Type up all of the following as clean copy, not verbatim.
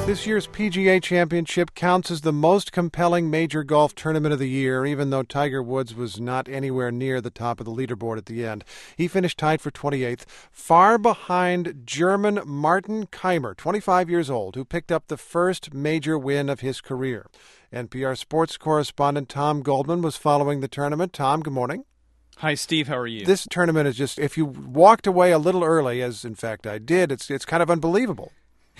This year's PGA Championship counts as the most compelling major golf tournament of the year, even though Tiger Woods was not anywhere near the top of the leaderboard at the end. He finished tied for 28th, far behind German Martin Kaymer, 25 years old, who picked up the first major win of his career. NPR sports correspondent Tom Goldman was following the tournament. Tom, good morning. Hi, Steve. How are you? This tournament is just, if you walked away a little early, as in fact I did, it's kind of unbelievable.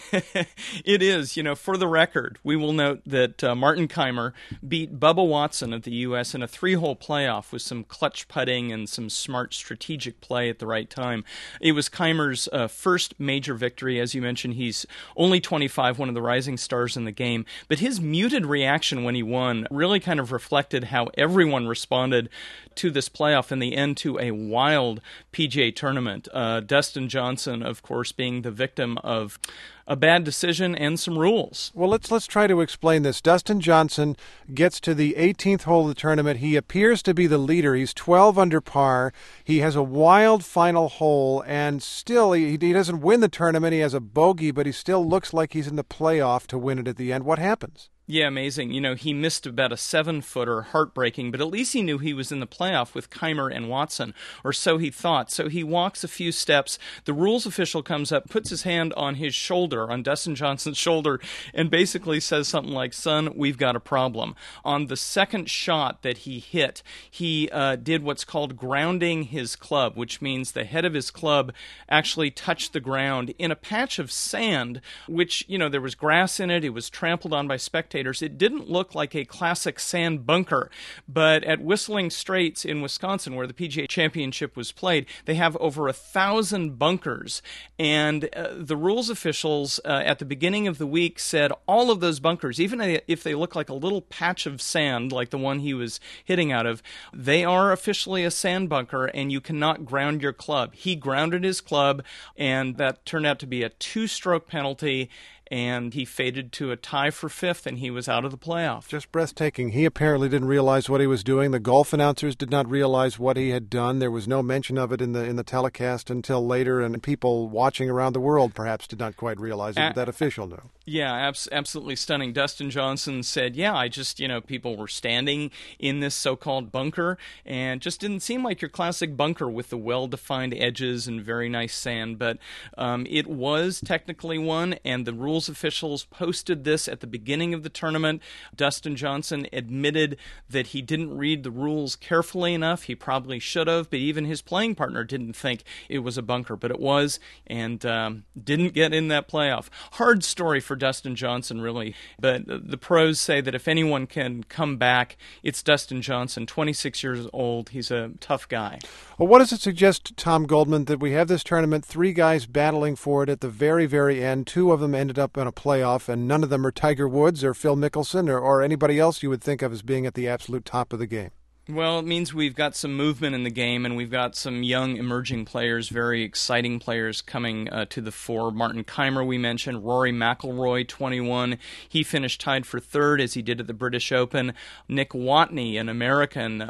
It is. For the record, we will note that Martin Kaymer beat Bubba Watson of the U.S. in a 3-hole playoff with some clutch putting and some smart strategic play at the right time. It was Kaymer's first major victory. As you mentioned, he's only 25, one of the rising stars in the game. But his muted reaction when he won really kind of reflected how everyone responded to this playoff in the end to a wild PGA tournament. Dustin Johnson, of course, being the victim of a bad decision and some rules. Well, let's try to explain this. Dustin Johnson gets to the 18th hole of the tournament. He appears to be the leader. He's 12 under par. He has a wild final hole, and still he doesn't win the tournament. He has a bogey, but he still looks like he's in the playoff to win it at the end. What happens? Yeah, amazing. He missed about a 7-footer, heartbreaking, but at least he knew he was in the playoff with Kaymer and Watson, or so he thought. So he walks a few steps. The rules official comes up, puts his hand on his shoulder, on Dustin Johnson's shoulder, and basically says something like, "Son, we've got a problem." On the second shot that he hit, he did what's called grounding his club, which means the head of his club actually touched the ground in a patch of sand, which, there was grass in it. It was trampled on by spectators. It didn't look like a classic sand bunker, but at Whistling Straits in Wisconsin, where the PGA Championship was played, they have over 1,000 bunkers, and the rules officials at the beginning of the week said all of those bunkers, even if they look like a little patch of sand like the one he was hitting out of, they are officially a sand bunker, and you cannot ground your club. He grounded his club, and that turned out to be a 2-stroke penalty, and he faded to a tie for 5th, and he was out of the playoff. Just breathtaking. He apparently didn't realize what he was doing. The golf announcers did not realize what he had done. There was no mention of it in the telecast until later, and people watching around the world perhaps did not quite realize it, but that official knew. Yeah, absolutely stunning. Dustin Johnson said, I just, people were standing in this so-called bunker, and just didn't seem like your classic bunker with the well-defined edges and very nice sand, but it was technically one, and the rules officials posted this at the beginning of the tournament. Dustin Johnson admitted that he didn't read the rules carefully enough. He probably should have, but even his playing partner didn't think it was a bunker, but it was, and didn't get in that playoff. Hard story for Dustin Johnson, really, but the pros say that if anyone can come back, it's Dustin Johnson, 26 years old. He's a tough guy. Well, what does it suggest, Tom Goldman, that we have this tournament, 3 guys battling for it at the very, very end? 2 of them ended up in a playoff, and none of them are Tiger Woods or Phil Mickelson or anybody else you would think of as being at the absolute top of the game. Well, it means we've got some movement in the game, and we've got some young emerging players, very exciting players coming to the fore. Martin Kaymer, we mentioned. Rory McIlroy, 21. He finished tied for 3rd, as he did at the British Open. Nick Watney, an American,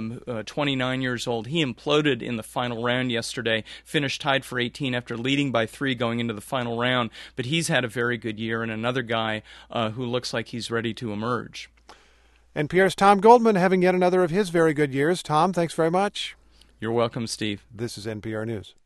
29 years old. He imploded in the final round yesterday, finished tied for 18 after leading by 3 going into the final round. But he's had a very good year, and another guy who looks like he's ready to emerge. NPR's Tom Goldman having yet another of his very good years. Tom, thanks very much. You're welcome, Steve. This is NPR News.